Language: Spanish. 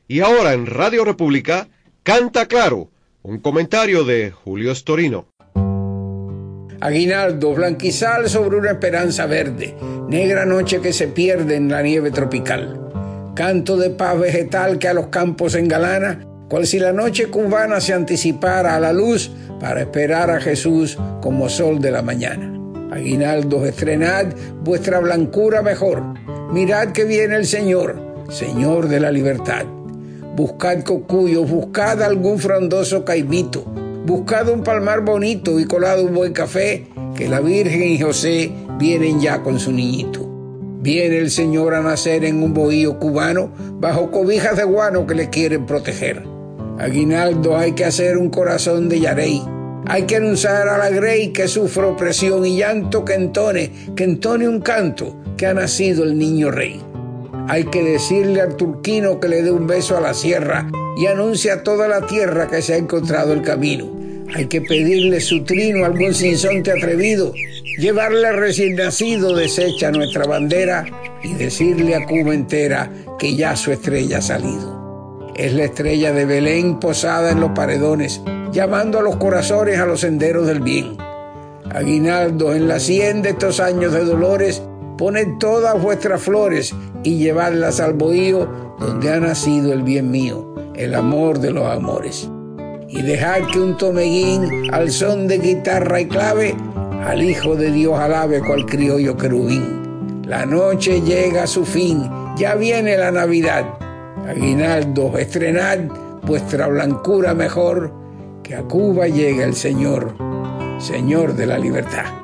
Y ahora en Radio República, Canta Claro, un comentario de Julio Storino. Aguinaldo, blanquizal sobre una esperanza verde, negra noche que se pierde en la nieve tropical. Canto de paz vegetal que a los campos engalana, cual si la noche cubana se anticipara a la luz para esperar a Jesús como sol de la mañana. Aguinaldos, estrenad vuestra blancura mejor, mirad que viene el Señor, Señor de la libertad. Buscad cocuyos, buscad algún frondoso caimito, buscad un palmar bonito y colado un buen café, que la Virgen y José vienen ya con su niñito. Viene el Señor a nacer en un bohío cubano, bajo cobijas de guano que le quieren proteger. Aguinaldo, hay que hacer un corazón de Yarey, hay que anunciar a la Grey que sufre opresión y llanto, que entone un canto, que ha nacido el niño rey. Hay que decirle al turquino que le dé un beso a la sierra y anuncie a toda la tierra que se ha encontrado el camino. Hay que pedirle su trino a algún sinsonte atrevido, llevarle recién nacido deshecha nuestra bandera y decirle a Cuba entera que ya su estrella ha salido. Es la estrella de Belén posada en los paredones, llamando a los corazones a los senderos del bien. Aguinaldo, en la sien de estos años de dolores, poned todas vuestras flores y llevadlas al bohío donde ha nacido el bien mío, el amor de los amores. Y dejad que un tomeguín al son de guitarra y clave al Hijo de Dios alabe cual criollo querubín. La noche llega a su fin, ya viene la Navidad. Aguinaldo, estrenad vuestra blancura mejor, que a Cuba llega el Señor, Señor de la libertad.